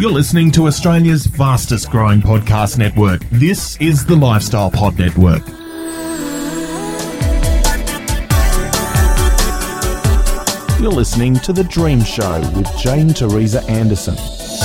You're listening to Australia's fastest growing podcast network. This is the Lifestyle Pod Network. You're listening to The Dream Show with Jane Teresa Anderson.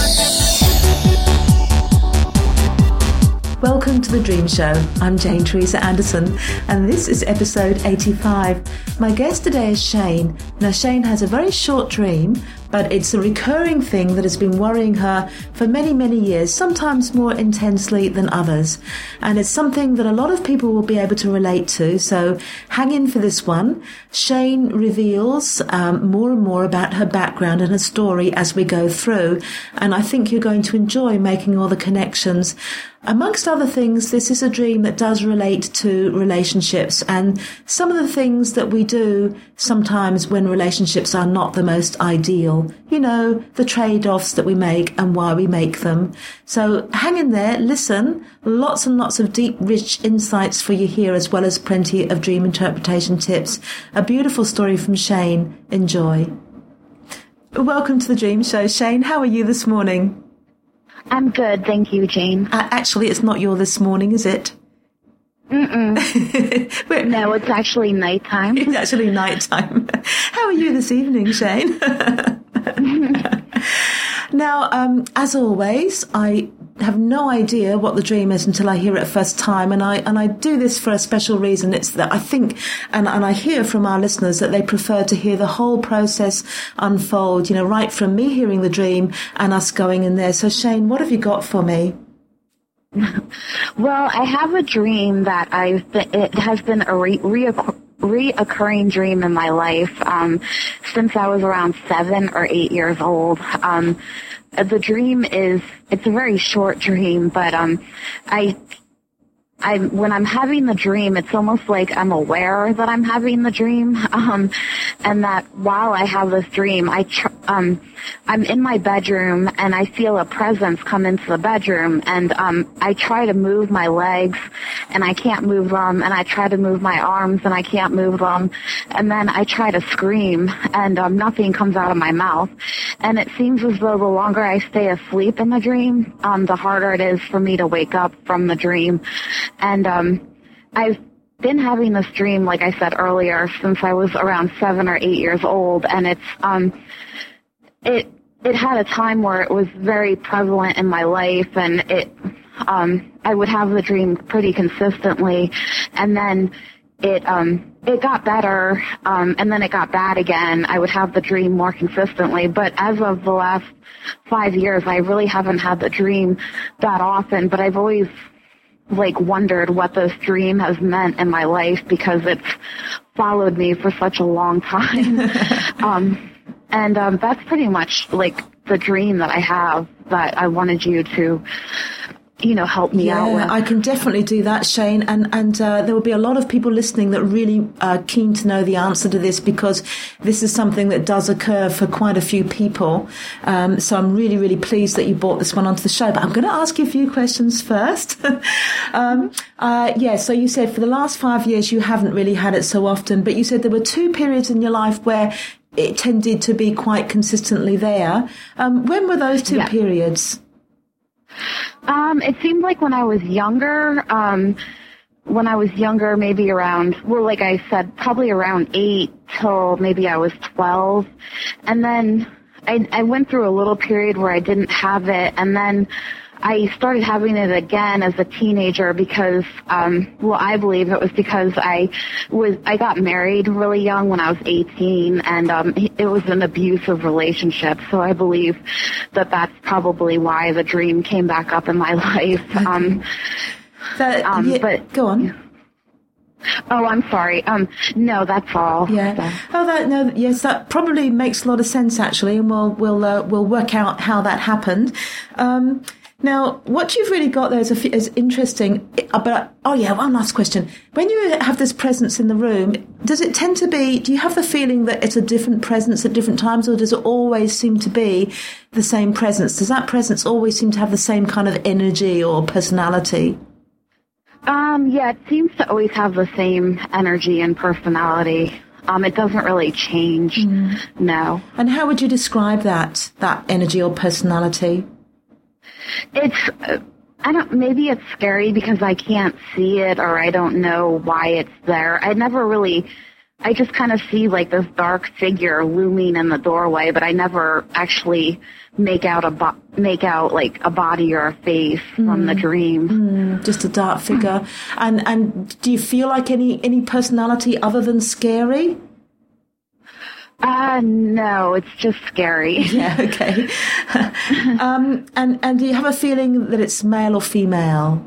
Welcome to The Dream Show. I'm Jane Teresa Anderson, and this is episode 85. My guest today is Shane. Now, Shane has a very short dream, but it's a recurring thing that has been worrying her for many, many years, sometimes more intensely than others. And it's something that a lot of people will be able to relate to, so hang in for this one. Shane reveals more and more about her background and her story as we go through, and I think you're going to enjoy making all the connections. Amongst other things, this is a dream that does relate to relationships and some of the things that we do sometimes when relationships are not the most ideal. You know, the trade-offs that we make and why we make them. So hang in there, listen, lots and lots of deep, rich insights for you here, as well as plenty of dream interpretation tips. A beautiful story from Shane. Enjoy. Welcome to The Dream Show. Shane, how are you this morning? I'm good, thank you, Jane. Actually, it's not your this morning, is it? No, it's actually nighttime. It's actually nighttime. How are you this evening, Shane? Now, as always, I have no idea what the dream is until I hear it first time, and I do this for a special reason. It's that I think, and I hear from our listeners that they prefer to hear the whole process unfold, you know, right from me hearing the dream and us going in there. So, Shane, what have you got for me? Well, I have a dream that it has been a reoccurring dream in my life since I was around 7 or 8 years old. The dream it's a very short dream, but when I'm having the dream, it's almost like I'm aware that I'm having the dream, and that while I have this dream, I'm in my bedroom and I feel a presence come into the bedroom, and I try to move my legs and I can't move them, and I try to move my arms and I can't move them, and then I try to scream and nothing comes out of my mouth, and it seems as though the longer I stay asleep in the dream, the harder it is for me to wake up from the dream. And I've been having this dream, like I said earlier, since I was around 7 or 8 years old, and it had a time where it was very prevalent in my life, and I would have the dream pretty consistently, and then it got better, and then it got bad again. I would have the dream more consistently, but as of the last 5 years, I really haven't had the dream that often, but I've always wondered what this dream has meant in my life, because it's followed me for such a long time. And that's pretty much the dream that I have, that I wanted you to help me out with. I can definitely do that, Shane. And there will be a lot of people listening that really are keen to know the answer to this, because this is something that does occur for quite a few people. So I'm really, really pleased that you brought this one onto the show. But I'm going to ask you a few questions first. So you said for the last 5 years you haven't really had it so often, but you said there were 2 periods in your life where it tended to be quite consistently there. When were those 2 periods? It seemed like when I was younger, maybe around, like I said, probably around 8 till maybe I was 12. And then I went through a little period where I didn't have it, and then I started having it again as a teenager because, I believe it was because I got married really young when I was 18, and it was an abusive relationship. So I believe that that's probably why the dream came back up in my life. But go on. Oh, I'm sorry. No, that's all. Yeah. So. Yes, that probably makes a lot of sense actually, and we'll work out how that happened. Now, what you've really got there is interesting. One last question. When you have this presence in the room, does it tend to be, do you have the feeling that it's a different presence at different times, or does it always seem to be the same presence? Does that presence always seem to have the same kind of energy or personality? It seems to always have the same energy and personality. It doesn't really change, no. And how would you describe that energy or personality? Maybe it's scary because I can't see it or I don't know why it's there. I just kind of see like this dark figure looming in the doorway, but I never actually make out like a body or a face from the dream. Just a dark figure. And do you feel like any personality other than scary? No, it's just scary. Yeah, okay. And do you have a feeling that it's male or female?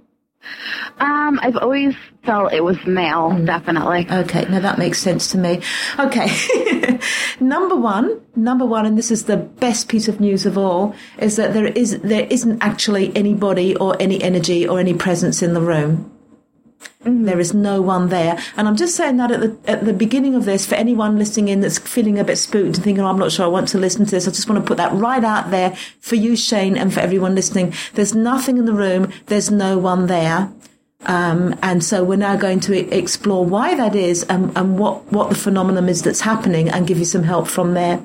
I've always felt it was male, definitely. Okay, now that makes sense to me. Okay. Number one, and this is the best piece of news of all, is that there isn't actually anybody or any energy or any presence in the room. There is no one there. And I'm just saying that at the beginning of this, for anyone listening in that's feeling a bit spooked and thinking, I'm not sure I want to listen to this, I just want to put that right out there for you, Shane, and for everyone listening. There's nothing in the room. There's no one there. And so we're now going to explore why that is and what the phenomenon is that's happening and give you some help from there.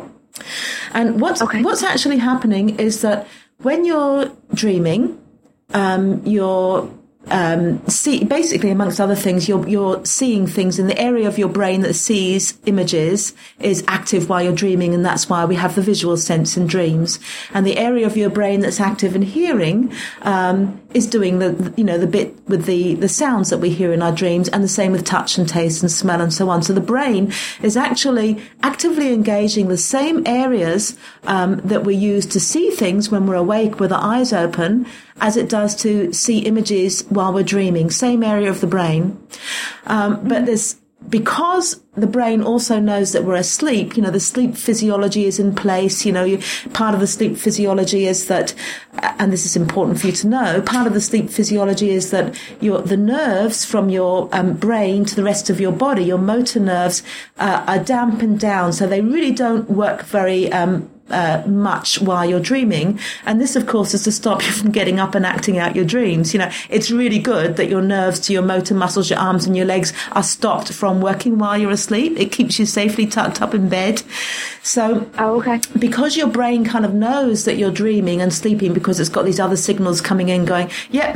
And what's actually happening is that when you're dreaming, you're basically, amongst other things, you're seeing things in the area of your brain that sees images is active while you're dreaming, and that's why we have the visual sense in dreams. And the area of your brain that's active in hearing is doing the bit with the sounds that we hear in our dreams, and the same with touch and taste and smell and so on. So the brain is actually actively engaging the same areas that we use to see things when we're awake with our eyes open, as it does to see images while we're dreaming, same area of the brain. But because the brain also knows that we're asleep, the sleep physiology is in place. Part of the sleep physiology is that, and this is important for you to know, part of the sleep physiology is that the nerves from your brain to the rest of your body, your motor nerves, are dampened down. So they really don't work very much while you're dreaming. And this, of course, is to stop you from getting up and acting out your dreams. It's really good that your nerves to your motor muscles, your arms and your legs are stopped from working while you're asleep. It keeps you safely tucked up in bed. So because your brain kind of knows that you're dreaming and sleeping, because it's got these other signals coming in going,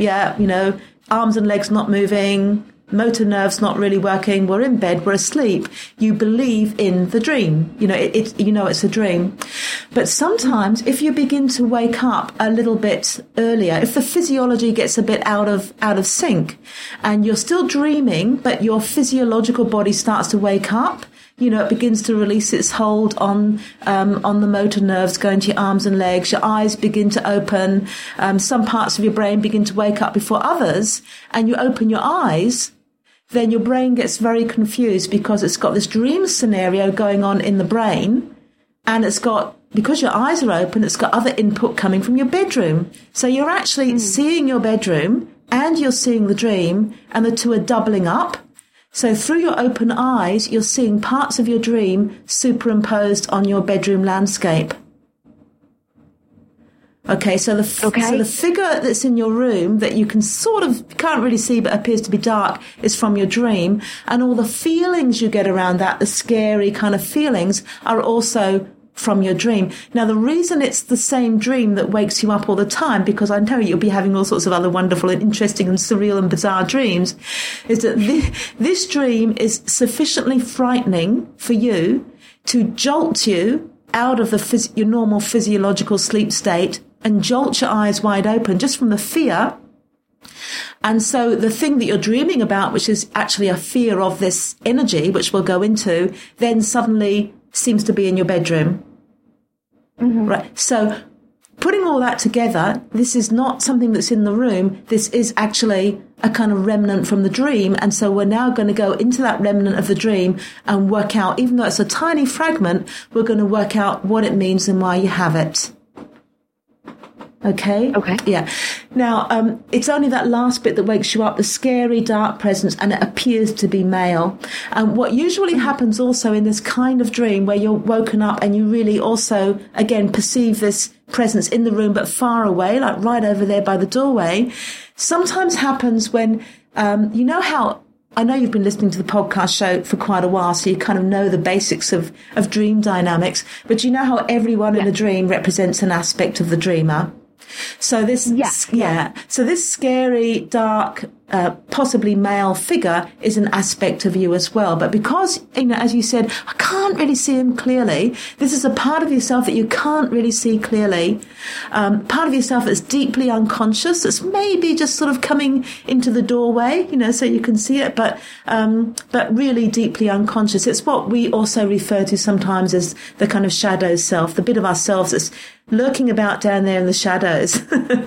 arms and legs not moving, motor nerves not really working, we're in bed, we're asleep, you believe in the dream. It's a dream. But sometimes if you begin to wake up a little bit earlier, if the physiology gets a bit out of sync and you're still dreaming, but your physiological body starts to wake up, it begins to release its hold on the motor nerves going to your arms and legs. Your eyes begin to open. Some parts of your brain begin to wake up before others, and you open your eyes. Then your brain gets very confused because it's got this dream scenario going on in the brain, and because your eyes are open, it's got other input coming from your bedroom. So you're actually seeing your bedroom and you're seeing the dream, and the two are doubling up. So through your open eyes, you're seeing parts of your dream superimposed on your bedroom landscape. Okay, so the figure that's in your room that you can't really see but appears to be dark is from your dream, and all the feelings you get around that, the scary kind of feelings, are also from your dream. Now, the reason it's the same dream that wakes you up all the time, because I know you'll be having all sorts of other wonderful and interesting and surreal and bizarre dreams, is that this dream is sufficiently frightening for you to jolt you out of your normal physiological sleep state and jolt your eyes wide open just from the fear. And so the thing that you're dreaming about, which is actually a fear of this energy, which we'll go into, then suddenly seems to be in your bedroom. Mm-hmm. Right. So putting all that together, this is not something that's in the room. This is actually a kind of remnant from the dream. And so we're now going to go into that remnant of the dream and work out, even though it's a tiny fragment, we're going to work out what it means and why you have it. Okay? Okay. Yeah. Now, it's only that last bit that wakes you up, the scary dark presence, and it appears to be male. And what usually happens also in this kind of dream where you're woken up and you really also, again, perceive this presence in the room but far away, like right over there by the doorway, sometimes happens when, how I know you've been listening to the podcast show for quite a while, so you kind of know the basics of dream dynamics, but you know how everyone in a dream represents an aspect of the dreamer. So this, So this scary, dark, possibly male figure is an aspect of you as well. But because, as you said, I can't really see him clearly. This is a part of yourself that you can't really see clearly. Part of yourself that's deeply unconscious. That's maybe just sort of coming into the doorway, so you can see it, but really deeply unconscious. It's what we also refer to sometimes as the kind of shadow self, the bit of ourselves that's lurking about down there in the shadows,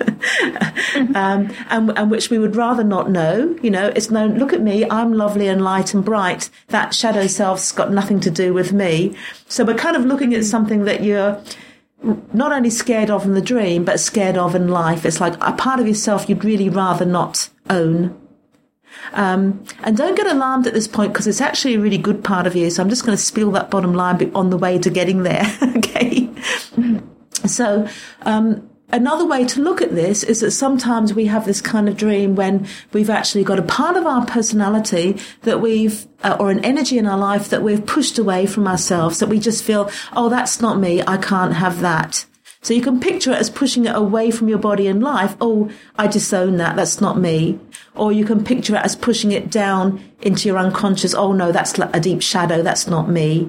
and which we would rather not know. It's no, look at me, I'm lovely and light and bright. That shadow self's got nothing to do with me. So we're kind of looking at something that you're not only scared of in the dream, but scared of in life. It's like a part of yourself you'd really rather not own. And don't get alarmed at this point, because it's actually a really good part of you. So I'm just going to spill that bottom line on the way to getting there. Okay. So, another way to look at this is that sometimes we have this kind of dream when we've actually got a part of our personality that we've, or an energy in our life that we've pushed away from ourselves, that we just feel, oh, that's not me, I can't have that. So you can picture it as pushing it away from your body and life. Oh, I disown that, that's not me. Or you can picture it as pushing it down into your unconscious. Oh no, that's like a deep shadow, that's not me.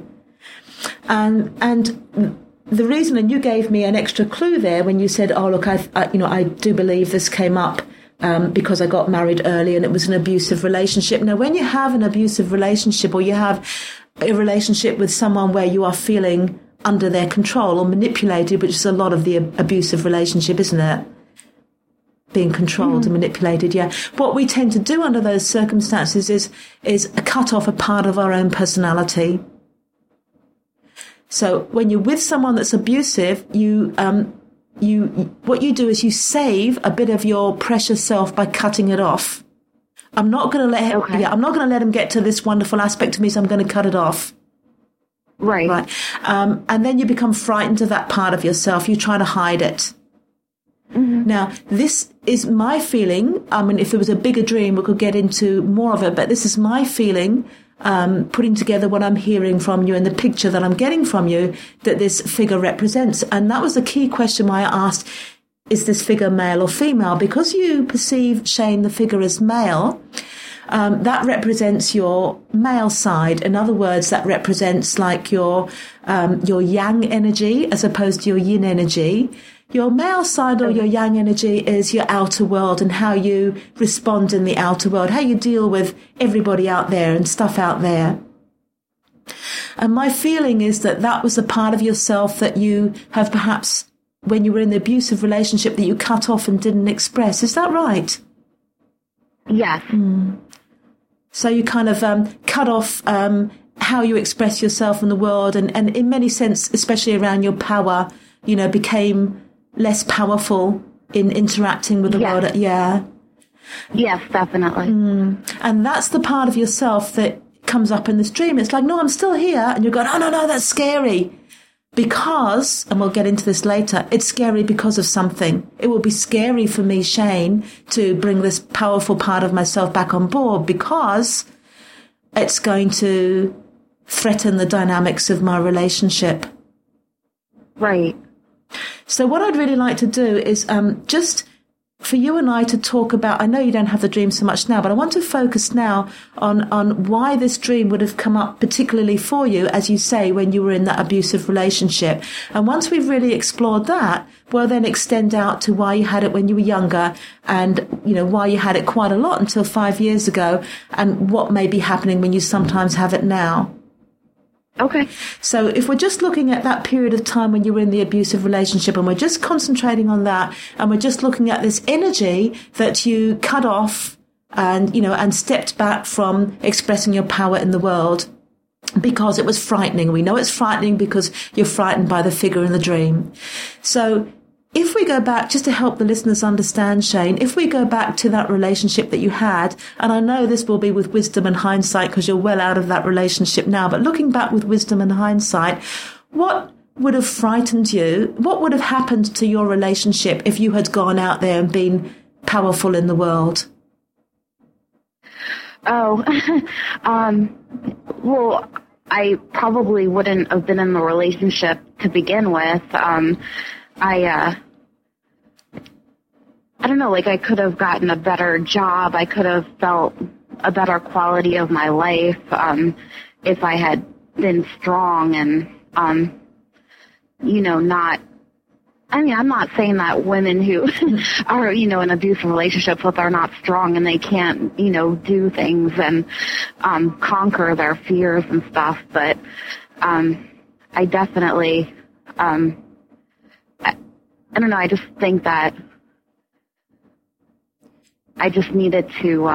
And the reason, and you gave me an extra clue there when you said, oh, look, I do believe this came up because I got married early and it was an abusive relationship. Now, when you have an abusive relationship, or you have a relationship with someone where you are feeling under their control or manipulated, which is a lot of the abusive relationship, isn't it? Being controlled and manipulated, yeah. What we tend to do under those circumstances is cut off a part of our own personality. So when you're with someone that's abusive, what you do is you save a bit of your precious self by cutting it off. I'm not going to let him. Okay. Yeah, I'm not going to let him get to this wonderful aspect of me, so I'm going to cut it off. Right. And then you become frightened of that part of yourself. You try to hide it. Mm-hmm. Now, this is my feeling. I mean, if there was a bigger dream, we could get into more of it, but this is my feeling. Putting together what I'm hearing from you and the picture that I'm getting from you that this figure represents. And that was the key question why I asked, is this figure male or female? Because you perceive, Shane, the figure as male, that represents your male side. In other words, that represents like your yang energy as opposed to your yin energy. Your male side or your yang energy is your outer world and how you respond in the outer world, how you deal with everybody out there and stuff out there. And my feeling is that was a part of yourself that you have perhaps, when you were in the abusive relationship, that you cut off and didn't express. Is that right? Yes. So you kind of cut off how you express yourself in the world and in many sense, especially around your power, became less powerful in interacting with the world. Yeah. Yes, definitely. And that's the part of yourself that comes up in this dream. It's like, no, I'm still here. And you're going, oh, no, that's scary. Because, and we'll get into this later, it's scary because of something. It will be scary for me, Shane, to bring this powerful part of myself back on board because it's going to threaten the dynamics of my relationship. Right. So what I'd really like to do is just for you and I to talk about, I know you don't have the dream so much now, but I want to focus now on why this dream would have come up particularly for you, as you say, when you were in that abusive relationship. And once we've really explored that, we'll then extend out to why you had it when you were younger and, why you had it quite a lot until 5 years ago and what may be happening when you sometimes have it now. Okay. So if we're just looking at that period of time when you were in the abusive relationship and we're just concentrating on that and we're just looking at this energy that you cut off and, and stepped back from expressing your power in the world because it was frightening. We know it's frightening because you're frightened by the figure in the dream. So if we go back, just to help the listeners understand, Shane, if we go back to that relationship that you had, and I know this will be with wisdom and hindsight because you're well out of that relationship now, but looking back with wisdom and hindsight, what would have frightened you? What would have happened to your relationship if you had gone out there and been powerful in the world? Oh, well, I probably wouldn't have been in the relationship to begin with. I don't know, like I could have gotten a better job. I could have felt a better quality of my life if I had been strong and, not, I mean, I'm not saying that women who are, in abusive relationships that they're not strong and they can't, do things and conquer their fears and stuff, but I definitely, I don't know, I just think that I just needed to,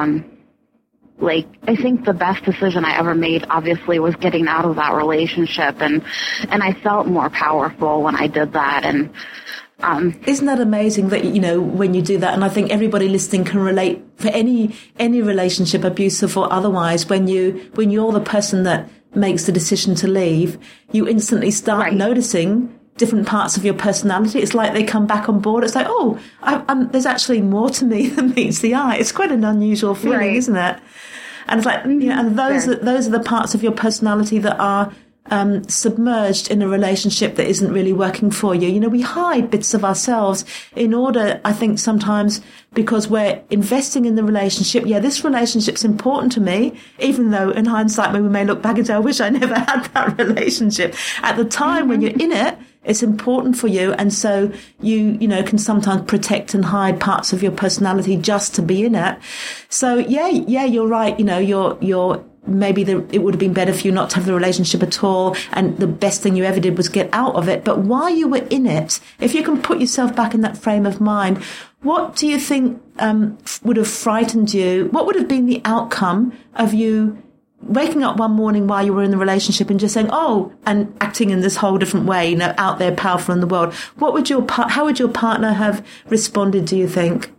I think the best decision I ever made, obviously, was getting out of that relationship, and I felt more powerful when I did that, and isn't that amazing that, when you do that, and I think everybody listening can relate for any relationship, abusive or otherwise, when you're the person that makes the decision to leave, you instantly start noticing different parts of your personality. It's like they come back on board. It's like, there's actually more to me than meets the eye. It's quite an unusual feeling, isn't it? And it's like, and those are the parts of your personality that are submerged in a relationship that isn't really working for you. We hide bits of ourselves in order, I think sometimes, because we're investing in the relationship. Yeah, this relationship's important to me, even though in hindsight, when we may look back and say, I wish I never had that relationship. At the time when you're in it, it's important for you. And so you can sometimes protect and hide parts of your personality just to be in it. So yeah, you're right. You're maybe it would have been better for you not to have the relationship at all, and the best thing you ever did was get out of it. But while you were in it, if you can put yourself back in that frame of mind, what do you think would have frightened you? What would have been the outcome of you waking up one morning while you were in the relationship and just saying, and acting in this whole different way, out there, powerful in the world? How would your partner have responded, do you think?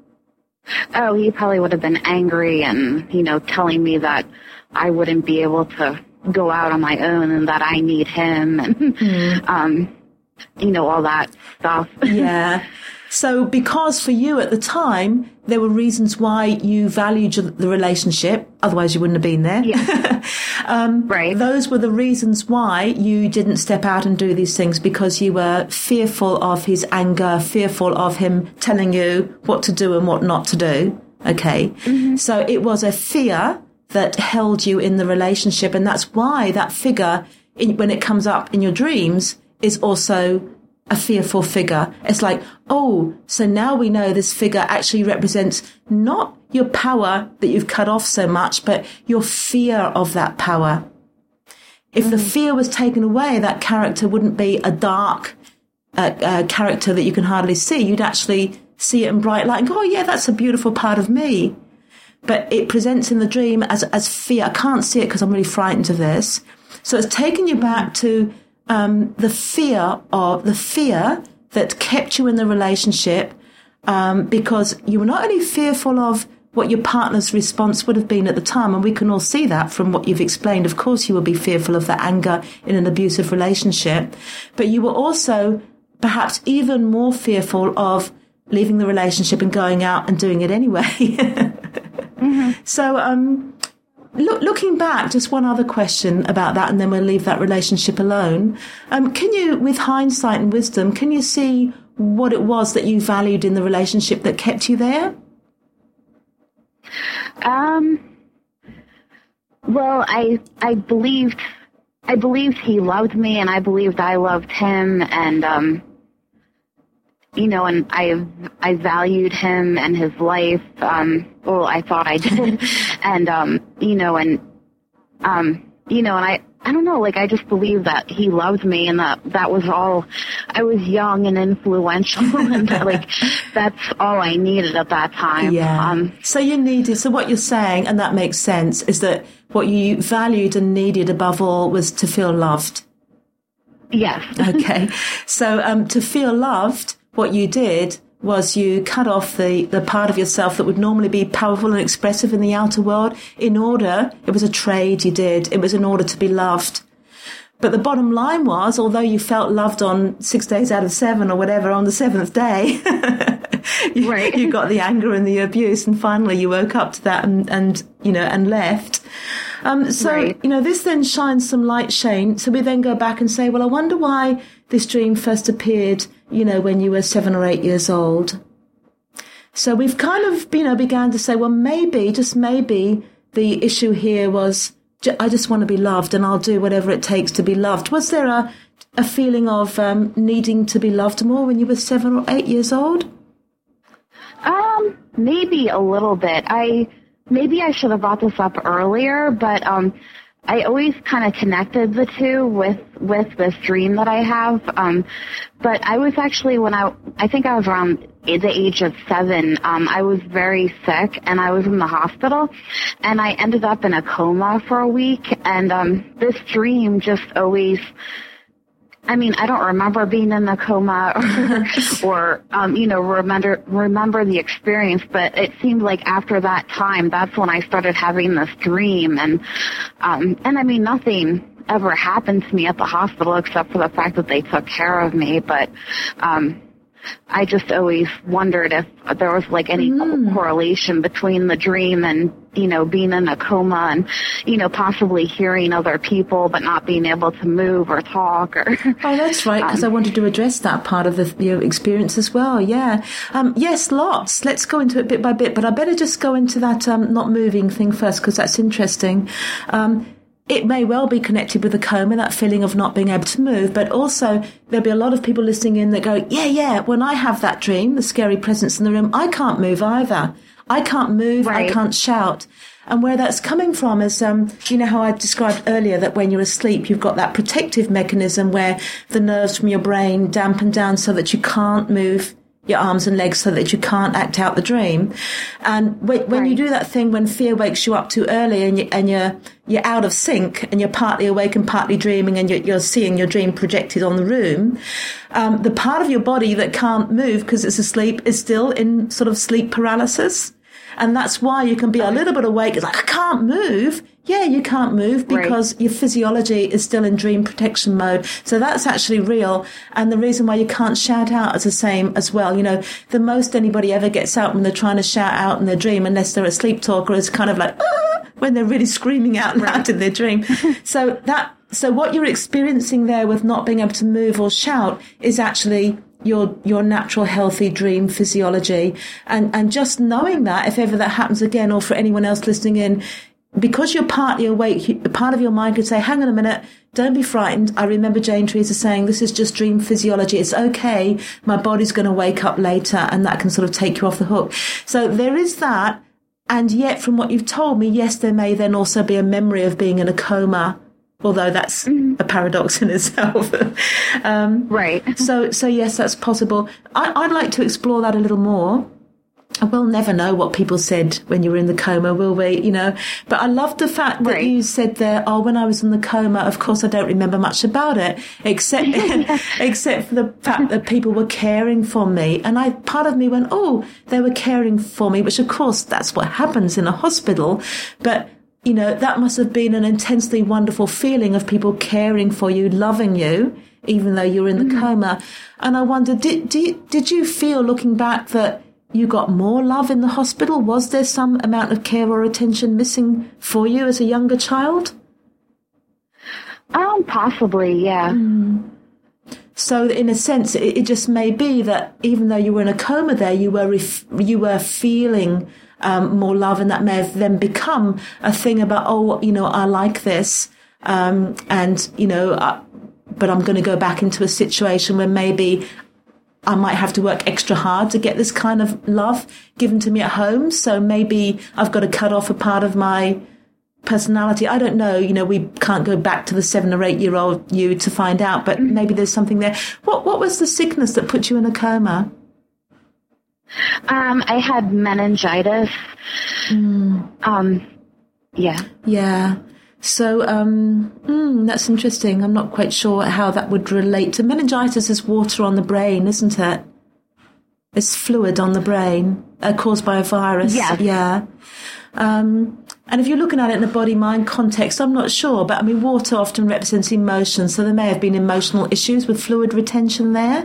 Oh, he probably would have been angry and, telling me that I wouldn't be able to go out on my own and that I need him and, all that stuff. Yeah. So because for you at the time, there were reasons why you valued the relationship, otherwise you wouldn't have been there. Yeah. Right. Those were the reasons why you didn't step out and do these things, because you were fearful of his anger, fearful of him telling you what to do and what not to do. Okay. Mm-hmm. So it was a fear that held you in the relationship. And that's why that figure, when it comes up in your dreams, is also a fearful figure. It's like, so now we know this figure actually represents not your power that you've cut off so much, but your fear of that power. If the fear was taken away, that character wouldn't be a dark character that you can hardly see. You'd actually see it in bright light and go, that's a beautiful part of me. But it presents in the dream as fear. I can't see it because I'm really frightened of this. So it's taken you back to the fear that kept you in the relationship, because you were not only fearful of what your partner's response would have been at the time, and we can all see that from what you've explained. Of course, you will be fearful of that anger in an abusive relationship, but you were also perhaps even more fearful of leaving the relationship and going out and doing it anyway. Mm-hmm. So, looking back, just one other question about that, and then we'll leave that relationship alone. Can you, with hindsight and wisdom, can you see what it was that you valued in the relationship that kept you there? Well, I believed he loved me, and I believed I loved him, and and I valued him and his life. Well, I thought I did, and and I don't know, I just believed that he loved me, and that was all. I was young and influential, and that's all I needed at that time. Yeah. So what you're saying, and that makes sense, is that what you valued and needed above all was to feel loved. Yes. Okay. So to feel loved, what you did was you cut off the part of yourself that would normally be powerful and expressive in the outer world it was a trade you did. It was in order to be loved. But the bottom line was, although you felt loved on 6 days out of 7 or whatever, on the 7th day, you got the anger and the abuse, and finally you woke up to that and left. This then shines some light, Shane. So we then go back and say, well, I wonder why this dream first appeared, when you were 7 or 8 years old. So we've kind of, began to say, well, maybe, just maybe, the issue here was, I just want to be loved and I'll do whatever it takes to be loved. Was there a feeling of needing to be loved more when you were 7 or 8 years old? Maybe a little bit. Maybe I should have brought this up earlier, but I always kind of connected the two with this dream that I have. But I was actually, I think I was around the age of 7, I was very sick and I was in the hospital and I ended up in a coma for a week. And this dream just always, I don't remember being in a coma or remember the experience, but it seemed like after that time, that's when I started having this dream. And nothing ever happened to me at the hospital except for the fact that they took care of me. But, I just always wondered if there was like any correlation between the dream and, being in a coma and, possibly hearing other people but not being able to move or talk or. Oh, that's right, because I wanted to address that part of the experience as well. Yeah. Yes, lots. Let's go into it bit by bit, but I better just go into that not moving thing first because that's interesting. It may well be connected with the coma, that feeling of not being able to move, but also there'll be a lot of people listening in that go, yeah, when I have that dream, the scary presence in the room, I can't move either. I can't move, right. I can't shout. And where that's coming from is, how I described earlier that when you're asleep, you've got that protective mechanism where the nerves from your brain dampen down so that you can't move your arms and legs so that you can't act out the dream. And when you do that thing, when fear wakes you up too early and you're out of sync and you're partly awake and partly dreaming and you're seeing your dream projected on the room, the part of your body that can't move because it's asleep is still in sort of sleep paralysis. And that's why you can be a little bit awake. It's like, I can't move. Yeah, you can't move because your physiology is still in dream protection mode. So that's actually real. And the reason why you can't shout out is the same as well. The most anybody ever gets out when they're trying to shout out in their dream, unless they're a sleep talker, is kind of like, when they're really screaming out loud in their dream. So what you're experiencing there with not being able to move or shout is actually your natural healthy dream physiology. And just knowing that, if ever that happens again, or for anyone else listening in, because you're partly awake, part of your mind could say, hang on a minute, don't be frightened. I remember Jane Teresa saying, this is just dream physiology. It's okay. My body's going to wake up later, and that can sort of take you off the hook. So there is that. And yet, from what you've told me, yes, there may then also be a memory of being in a coma, although that's a paradox in itself. Right. So yes, that's possible. I'd like to explore that a little more. We'll never know what people said when you were in the coma, will we? But I love the fact that you said there, when I was in the coma, of course I don't remember much about it, except for the fact that people were caring for me. And part of me went, they were caring for me, which of course that's what happens in a hospital. But that must have been an intensely wonderful feeling of people caring for you, loving you, even though you were in the coma. And I wonder, did you feel, looking back, that you got more love in the hospital? Was there some amount of care or attention missing for you as a younger child? Possibly, yeah. So in a sense, it just may be that even though you were in a coma there, you were feeling more love, and that may have then become a thing about, I like this, but I'm going to go back into a situation where maybe I might have to work extra hard to get this kind of love given to me at home. So maybe I've got to cut off a part of my personality. I don't know. We can't go back to the 7 or 8 year old you to find out, but maybe there's something there. What was the sickness that put you in a coma? I had meningitis. Yeah. Yeah. So, that's interesting. I'm not quite sure how that would relate to meningitis. Is water on the brain, isn't it? It's fluid on the brain caused by a virus. Yes. Yeah. And if you're looking at it in a body-mind context, I'm not sure. But, water often represents emotion. So there may have been emotional issues with fluid retention there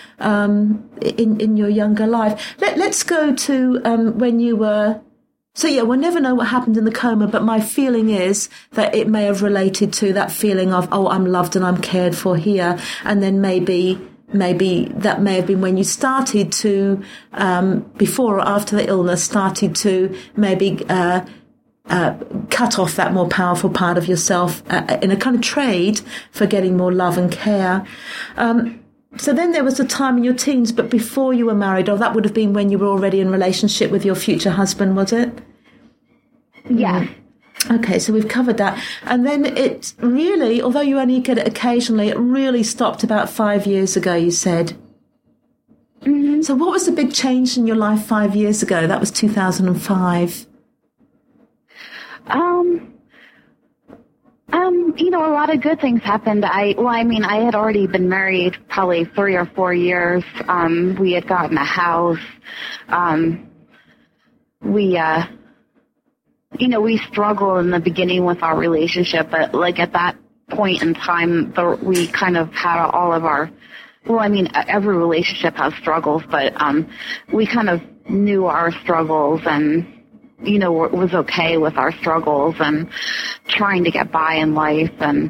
in your younger life. Let's go to when you were... So, yeah, we'll never know what happened in the coma, but my feeling is that it may have related to that feeling of, I'm loved and I'm cared for here. And then maybe maybe that may have been when you started to, before or after the illness, started to maybe cut off that more powerful part of yourself in a kind of trade for getting more love and care. So then there was a time in your teens, but before you were married, or that would have been when you were already in relationship with your future husband, was it? Yes. Okay, so we've covered that. And then it really, although you only get it occasionally, it really stopped about 5 years ago, you said. Mm-hmm. So what was the big change in your life 5 years ago? That was 2005. A lot of good things happened. I had already been married probably 3 or 4 years. We had gotten a house. We struggled in the beginning with our relationship, but like at that point in time, we kind of had all of our, every relationship has struggles, but we kind of knew our struggles and, was okay with our struggles and trying to get by in life. And,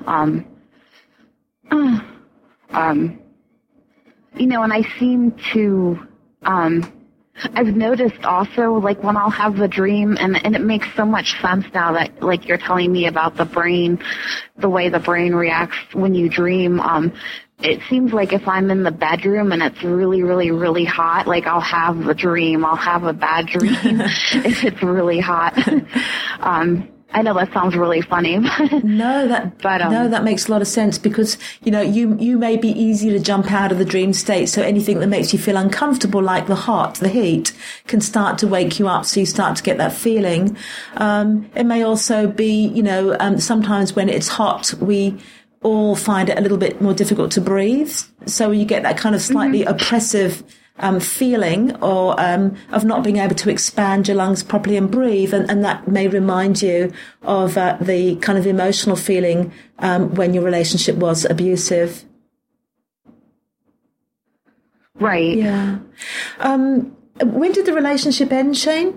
and I seem to, I've noticed also, like, when I'll have the dream, and it makes so much sense now that, like, you're telling me about the brain, the way the brain reacts when you dream. It seems like if I'm in the bedroom and it's really, really, really hot, like, I'll have the dream. I'll have a bad dream if it's really hot. I know that sounds really funny. No, that makes a lot of sense because, you may be easy to jump out of the dream state. So anything that makes you feel uncomfortable, like the heat, can start to wake you up. So you start to get that feeling. It may also be, sometimes when it's hot, we all find it a little bit more difficult to breathe. So you get that kind of slightly oppressive feeling or of not being able to expand your lungs properly and breathe, and that may remind you of the kind of emotional feeling when your relationship was abusive. Right. Yeah. When did the relationship end, Shane?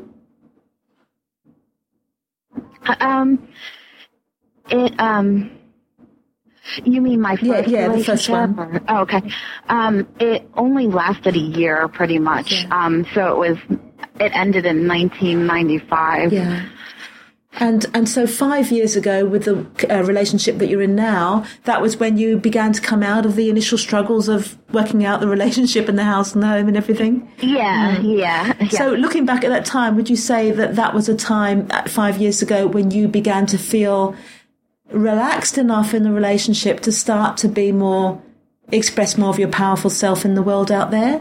You mean my first relationship? The first one. Oh, okay. It only lasted a year, pretty much. Yeah. So it ended in 1995. Yeah. And so 5 years ago, with the relationship that you're in now, that was when you began to come out of the initial struggles of working out the relationship and the house and the home and everything? Yeah. So looking back at that time, would you say that was a time 5 years ago when you began to feel relaxed enough in the relationship to start to express more of your powerful self in the world out there?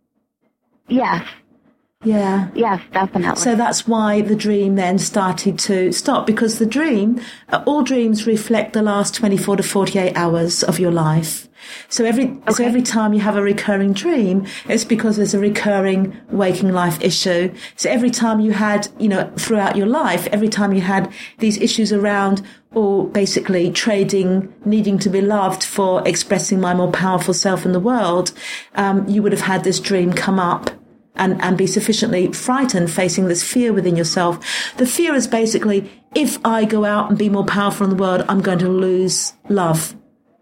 Yes. Yeah. Yes, definitely. So that's why the dream then started to stop, because the dream, all dreams reflect the last 24 to 48 hours of your life. So every time you have a recurring dream, it's because there's a recurring waking life issue. So every time you had, throughout your life, every time you had these issues around, or basically trading needing to be loved for expressing my more powerful self in the world, you would have had this dream come up and be sufficiently frightened, facing this fear within yourself. The fear is basically, if I go out and be more powerful in the world, I'm going to lose love.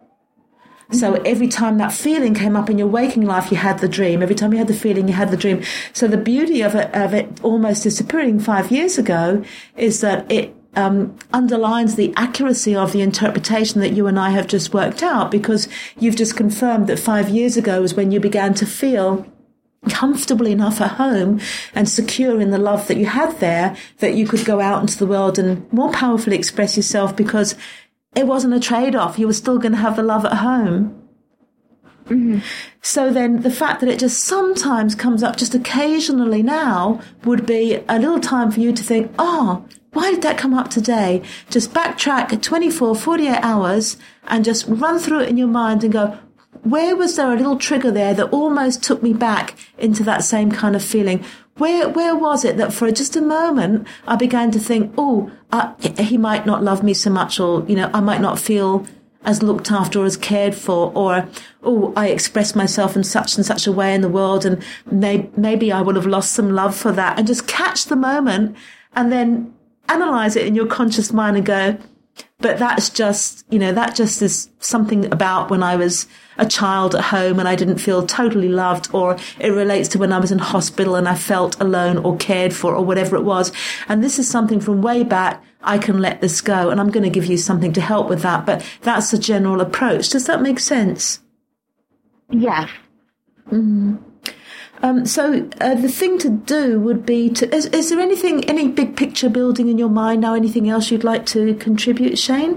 So every time that feeling came up in your waking life, you had the dream. Every time you had the feeling, you had the dream. So the beauty of it almost disappearing 5 years ago is that it underlines the accuracy of the interpretation that you and I have just worked out, because you've just confirmed that 5 years ago was when you began to feel comfortable enough at home and secure in the love that you had there, that you could go out into the world and more powerfully express yourself, because it wasn't a trade-off. You were still going to have the love at home. Mm-hmm. So then the fact that it just sometimes comes up just occasionally now would be a little time for you to think, why did that come up today? Just backtrack 24, 48 hours and just run through it in your mind and go, where was there a little trigger there that almost took me back into that same kind of feeling? Where was it that for just a moment I began to think, he might not love me so much, or, I might not feel as looked after or as cared for, or, I expressed myself in such and such a way in the world, and maybe I would have lost some love for that. And just catch the moment and then analyze it in your conscious mind and go, But that's just, that just is something about when I was a child at home and I didn't feel totally loved, or it relates to when I was in hospital and I felt alone or cared for or whatever it was. And this is something from way back. I can let this go, and I'm going to give you something to help with that. But that's the general approach. Does that make sense? Yes. Mm-hmm. So the thing to do would be is there any big picture building in your mind now? Anything else you'd like to contribute, Shane?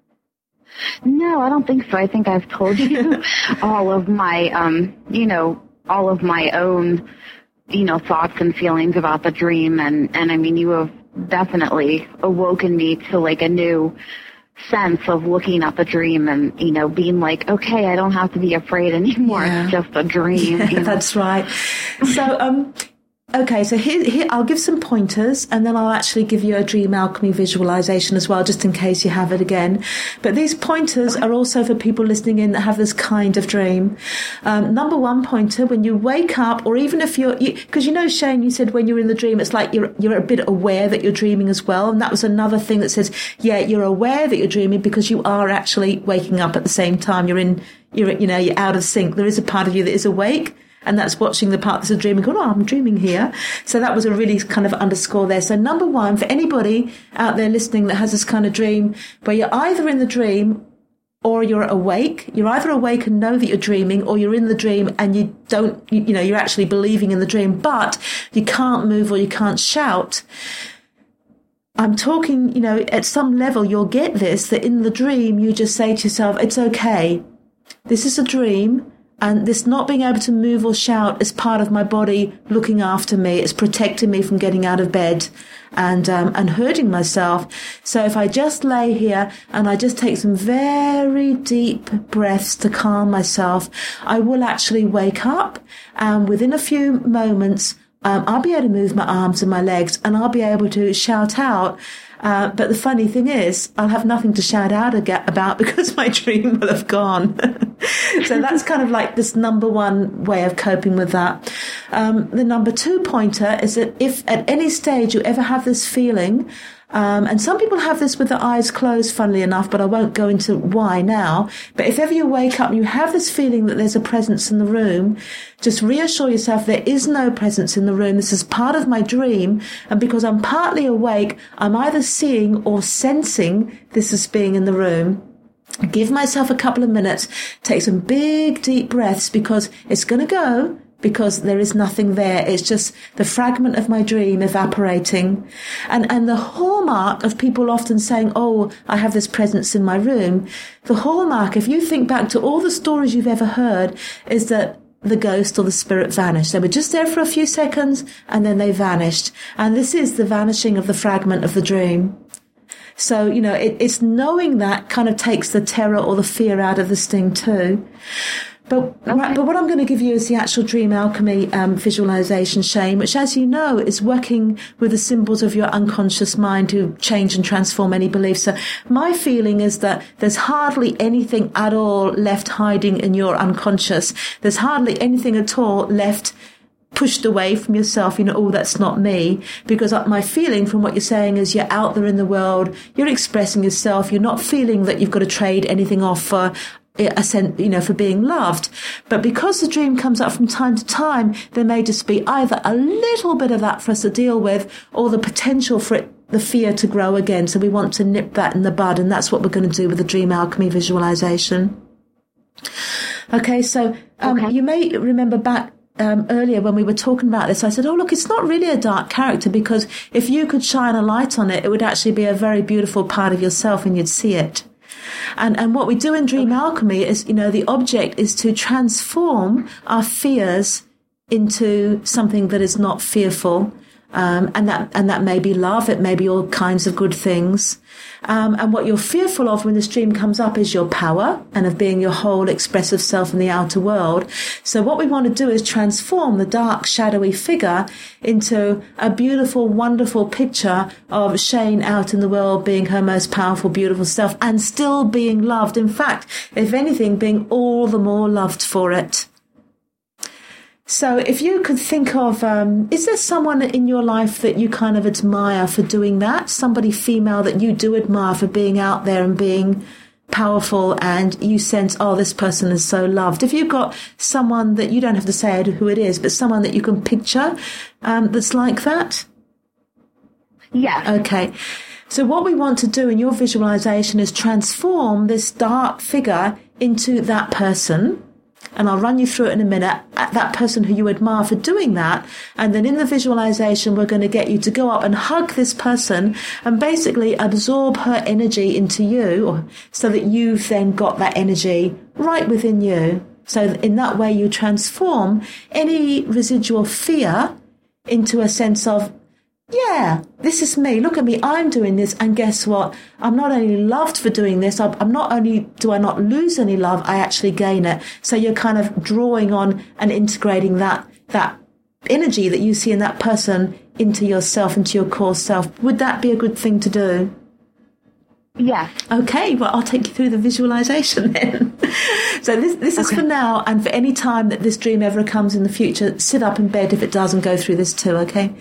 No, I don't think so. I think I've told you all of my, all of my own, thoughts and feelings about the dream. And I mean, you have definitely awoken me to like a new sense of looking at the dream and, being like, okay, I don't have to be afraid anymore. Yeah. It's just a dream. That's right. So, okay, so here I'll give some pointers, and then I'll actually give you a dream alchemy visualization as well, just in case you have it again. But these pointers are also for people listening in that have this kind of dream. Number one pointer, when you wake up, or even if because Shane, you said when you're in the dream, it's like you're a bit aware that you're dreaming as well. And that was another thing that says, yeah, you're aware that you're dreaming because you are actually waking up at the same time. You're out of sync. There is a part of you that is awake, and that's watching the part that's a dream and going, oh, I'm dreaming here. So that was a really kind of underscore there. So number one, for anybody out there listening that has this kind of dream where you're either in the dream or you're awake, you're either awake and know that you're dreaming, or you're in the dream and you don't, you're actually believing in the dream, but you can't move or you can't shout. I'm talking, at some level you'll get this, that in the dream you just say to yourself, it's okay. This is a dream. And this not being able to move or shout is part of my body looking after me. It's protecting me from getting out of bed and hurting myself. So if I just lay here and I just take some very deep breaths to calm myself, I will actually wake up. And within a few moments, I'll be able to move my arms and my legs, and I'll be able to shout out. But the funny thing is, I'll have nothing to shout out about because my dream will have gone. So that's kind of like this number one way of coping with that. The number two pointer is that if at any stage you ever have this feeling, and some people have this with their eyes closed, funnily enough, but I won't go into why now. But if ever you wake up and you have this feeling that there's a presence in the room, just reassure yourself there is no presence in the room. This is part of my dream. And because I'm partly awake, I'm either seeing or sensing this as being in the room. Give myself a couple of minutes, take some big, deep breaths, because it's going to go. Because there is nothing there. It's just the fragment of my dream evaporating. And the hallmark of people often saying, oh, I have this presence in my room. The hallmark, if you think back to all the stories you've ever heard, is that the ghost or the spirit vanished. They were just there for a few seconds and then they vanished. And this is the vanishing of the fragment of the dream. So, it's knowing that kind of takes the terror or the fear out of this thing too. But what I'm going to give you is the actual dream alchemy visualization, Shane, which, as you know, is working with the symbols of your unconscious mind to change and transform any beliefs. So my feeling is that there's hardly anything at all left hiding in your unconscious. There's hardly anything at all left pushed away from yourself, oh, that's not me. Because my feeling from what you're saying is you're out there in the world, you're expressing yourself, you're not feeling that you've got to trade anything off for for being loved. But because the dream comes up from time to time, there may just be either a little bit of that for us to deal with, or the potential for the fear to grow again. So we want to nip that in the bud, and that's what we're going to do with the dream alchemy visualization. Okay, so you may remember back earlier when we were talking about this, I said, oh, look, it's not really a dark character, because if you could shine a light on it, it would actually be a very beautiful part of yourself and you'd see it. And what we do in dream alchemy is, the object is to transform our fears into something that is not fearful. And that may be love. It may be all kinds of good things. And what you're fearful of when this dream comes up is your power and of being your whole expressive self in the outer world. So what we want to do is transform the dark, shadowy figure into a beautiful, wonderful picture of Shane out in the world being her most powerful, beautiful self, and still being loved. In fact, if anything, being all the more loved for it. So if you could think of, is there someone in your life that you kind of admire for doing that? Somebody female that you do admire for being out there and being powerful, and you sense, oh, this person is so loved. Have you got someone that you don't have to say who it is, but someone that you can picture that's like that? Yes. Okay. So what we want to do in your visualization is transform this dark figure into that person. And I'll run you through it in a minute, that person who you admire for doing that. And then in the visualization, we're going to get you to go up and hug this person and basically absorb her energy into you, so that you've then got that energy right within you. So in that way, you transform any residual fear into a sense of, yeah, this is me. Look at me. I'm doing this. And guess what? I'm not only loved for doing this. I'm not only do I not lose any love, I actually gain it. So you're kind of drawing on and integrating that energy that you see in that person into yourself, into your core self. Would that be a good thing to do? Yes. Okay, well, I'll take you through the visualization then. So this is for now, and for any time that this dream ever comes in the future, sit up in bed if it does and go through this too, okay?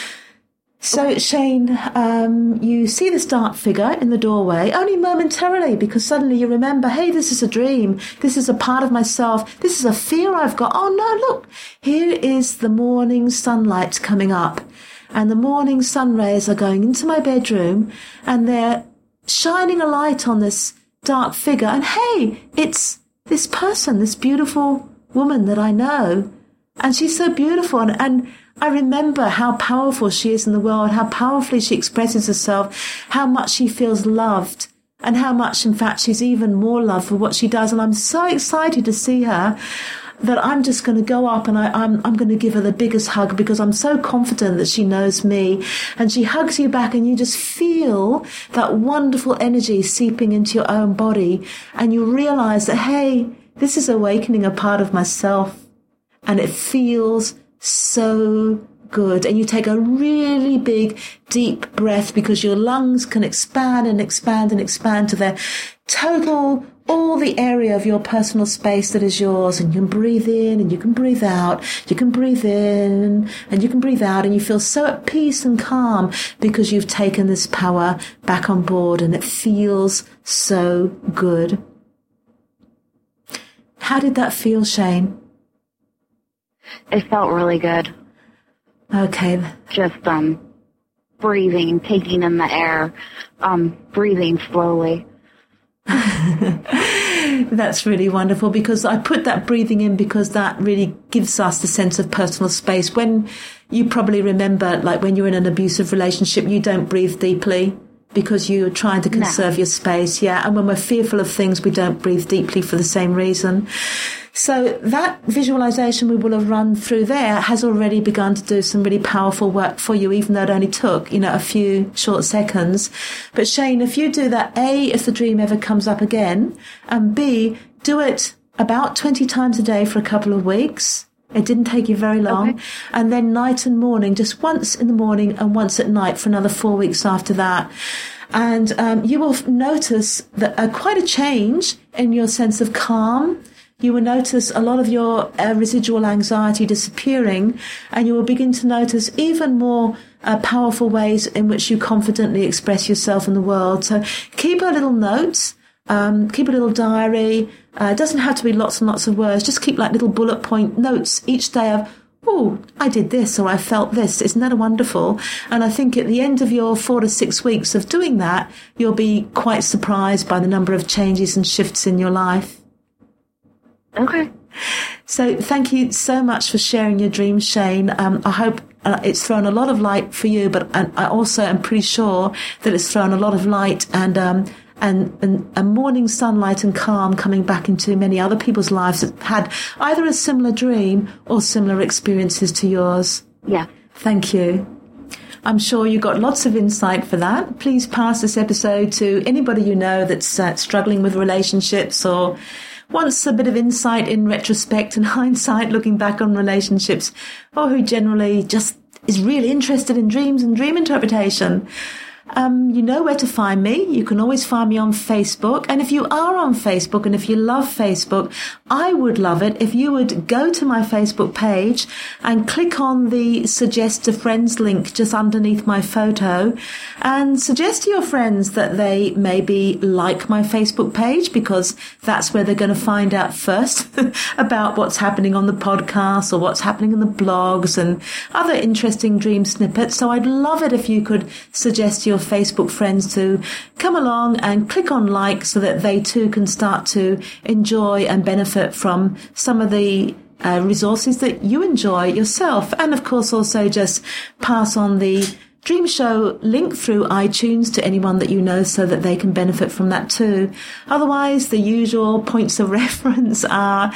So, Shane, you see this dark figure in the doorway, only momentarily, because suddenly you remember, hey, this is a dream. This is a part of myself. This is a fear I've got. Oh, no, look, here is the morning sunlight coming up. And the morning sun rays are going into my bedroom, and they're shining a light on this dark figure. And, hey, it's this person, this beautiful woman that I know. And she's so beautiful. And I remember how powerful she is in the world, how powerfully she expresses herself, how much she feels loved, and how much, in fact, she's even more loved for what she does. And I'm so excited to see her that I'm just going to go up and I'm going to give her the biggest hug, because I'm so confident that she knows me. And she hugs you back, and you just feel that wonderful energy seeping into your own body. And you realize that, hey, this is awakening a part of myself. And it feels so good. And you take a really big, deep breath, because your lungs can expand and expand and expand to their total, all the area of your personal space that is yours. And you can breathe in and you can breathe out. You can breathe in and you can breathe out. And you feel so at peace and calm, because you've taken this power back on board, and it feels so good. How did that feel, Shane? It felt really good. Okay. Just breathing, taking in the air, breathing slowly. That's really wonderful, because I put that breathing in because that really gives us the sense of personal space. When you probably remember, like when you're in an abusive relationship, you don't breathe deeply because you're trying to conserve your space. Yeah. And when we're fearful of things, we don't breathe deeply for the same reason. So that visualization we will have run through there has already begun to do some really powerful work for you, even though it only took, a few short seconds. But Shane, if you do that, A, if the dream ever comes up again, and B, do it about 20 times a day for a couple of weeks. It didn't take you very long. Okay. And then night and morning, just once in the morning and once at night for another 4 weeks after that. And you will notice that quite a change in your sense of calm. You will notice a lot of your residual anxiety disappearing, and you will begin to notice even more powerful ways in which you confidently express yourself in the world. So keep a little notes, keep a little diary. It doesn't have to be lots and lots of words. Just keep like little bullet point notes each day of, oh, I did this, or I felt this. Isn't that wonderful? And I think at the end of your 4 to 6 weeks of doing that, you'll be quite surprised by the number of changes and shifts in your life. Okay. So thank you so much for sharing your dreams, Shane. I hope it's thrown a lot of light for you, but I also am pretty sure that it's thrown a lot of light and a morning sunlight and calm coming back into many other people's lives that had either a similar dream or similar experiences to yours. Yeah. Thank you. I'm sure you got lots of insight for that. Please pass this episode to anybody you know that's struggling with relationships or wants a bit of insight in retrospect and hindsight looking back on relationships, or who generally just is really interested in dreams and dream interpretation. You know where to find me. You can always find me on Facebook. And if you are on Facebook and if you love Facebook, I would love it if you would go to my Facebook page and click on the Suggest to Friends link just underneath my photo and suggest to your friends that they maybe like my Facebook page, because that's where they're going to find out first about what's happening on the podcast or what's happening in the blogs and other interesting dream snippets. So I'd love it if you could suggest to your Facebook friends to come along and click on like so that they too can start to enjoy and benefit from some of the resources that you enjoy yourself. And of course also just pass on the Dream Show link through iTunes to anyone that you know so that they can benefit from that too. Otherwise, the usual points of reference are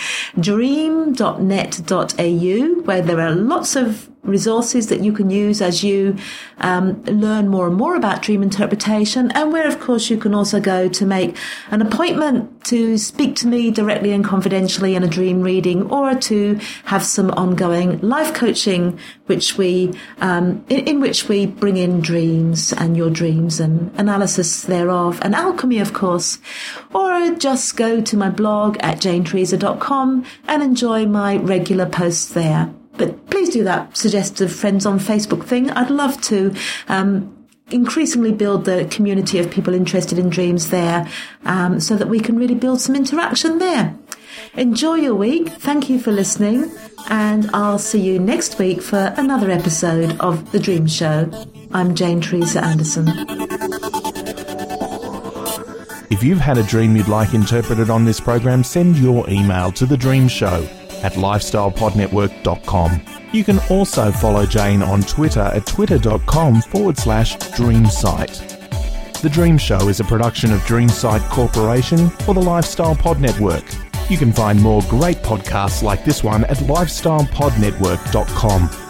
dream.net.au, where there are lots of resources that you can use as you learn more and more about dream interpretation, and where of course you can also go to make an appointment to speak to me directly and confidentially in a dream reading, or to have some ongoing life coaching which we in which we bring in dreams and your dreams and analysis thereof and alchemy of course. Or just go to my blog at janetheresa.com and enjoy my regular posts there. But please do that suggestive friends on Facebook thing. I'd love to increasingly build the community of people interested in dreams there, so that we can really build some interaction there. Enjoy your week. Thank you for listening. And I'll see you next week for another episode of The Dream Show. I'm Jane Theresa Anderson. If you've had a dream you'd like interpreted on this program, send your email to The Dream Show at lifestylepodnetwork.com. You can also follow Jane on Twitter at twitter.com/dreamsite. The Dream Show is a production of Dreamsite Corporation for the Lifestyle Pod Network. You can find more great podcasts like this one at lifestylepodnetwork.com.